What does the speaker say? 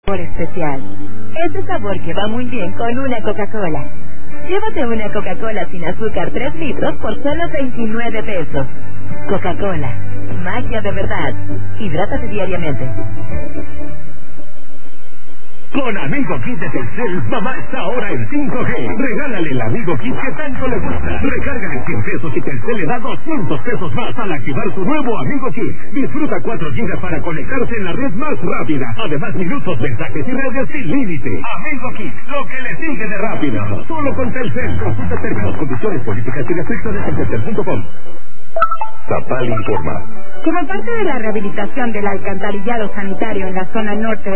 Por especial. Ese sabor que va muy bien con una Coca-Cola. Llévate una Coca-Cola sin azúcar 3 litros por solo 29 pesos. Coca-Cola. Magia de verdad. Hidrátate diariamente. Con Amigo Kit de Telcel, mamá está ahora en 5G. Regálale el Amigo Kit que tanto le gusta. Recárgale 100 pesos y Telcel le da 200 pesos más al activar su nuevo Amigo Kit. Disfruta 4 gigas para conectarse en la red más rápida. Además, minutos, mensajes y redes sin límite. Amigo Kit, lo que le sigue de rápido. Solo con Telcel. Consulta términos, condiciones, políticas y restricciones en telcel.com. Zapal informa. Como parte de la rehabilitación del alcantarillado sanitario en la zona norte